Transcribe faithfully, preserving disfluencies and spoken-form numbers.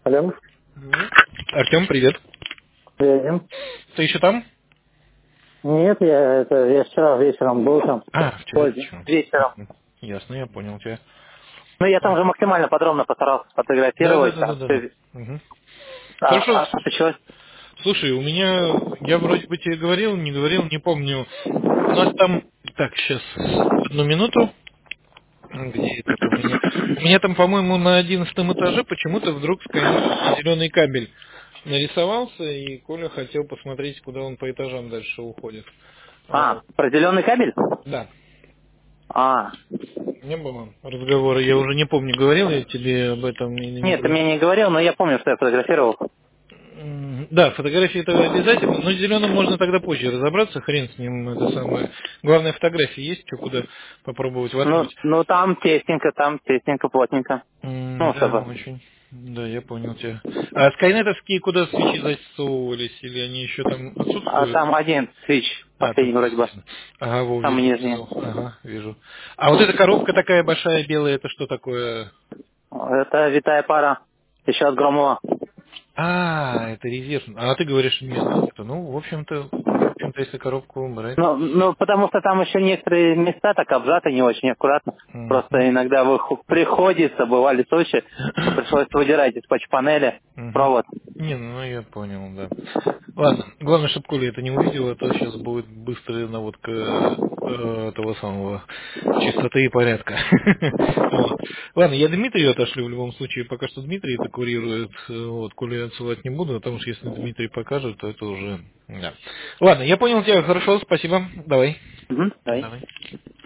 Алло. Артем, привет. Едем. Ты еще там? Нет, я, это, я вчера вечером был там. А, вчера Поздно. вечером. Вечером. Ясно, я понял тебя. Ну, я там уже максимально подробно постарался Да, да, сфотографировать да, да, там. да, да. Всё. Мгм. А, Хорошо. а, а ты чё? Слушай, у меня, я вроде бы тебе говорил, не говорил, не помню. У нас там, так, сейчас, одну минуту. Где это у меня? У меня там, по-моему, на одиннадцатом этаже почему-то вдруг скайнет зеленый кабель нарисовался, и Коля хотел посмотреть, куда он по этажам дальше уходит. А, Вот. про зеленый кабель? Да. А, Не было разговора, я уже не помню, говорил я тебе об этом или не нет, ты говорил. мне не говорил, но я помню, что я фотографировал. М, Да, фотографии это обязательно, но с зеленым можно тогда позже разобраться, хрен с ним, это самое. Главное, фотографии есть, что куда попробовать Ну, воткнуть. ну там тесненько, там тесненько, плотненько. М, Ну, Да, чтобы. очень. Да, я понял тебя. А скайнетовские куда свечи засовывались, или они еще там А отсутствуют? там один свич, А, там последний вроде бы. есть. Ага, во, Самый вижу нижний. внизу. Ага, вижу. А вот эта коробка такая большая, белая, это что такое? Это витая пара. Еще от Громова. А, это резерв. А ты говоришь места нету. Ну, в общем-то, в общем-то, если коробку убрать. Ну, ну, потому что там еще некоторые места так обжаты не очень аккуратно. Просто Мгм. иногда выху- приходится, бывали случаи, что пришлось выдирать из патч-панели Мгм. провод. Не, ну я понял, да. Ладно, главное, чтобы Коля это не увидел, а то сейчас будет быстрая наводка э, этого самого чистоты и порядка. Вот. Ладно, я Дмитрию отошлю в любом случае, пока что Дмитрий это курирует, э, вот, Коле я отсылать не буду, потому что если Дмитрий покажет, то это уже... Да. Ладно, я понял тебя, хорошо, спасибо, давай. Угу, давай. Давай.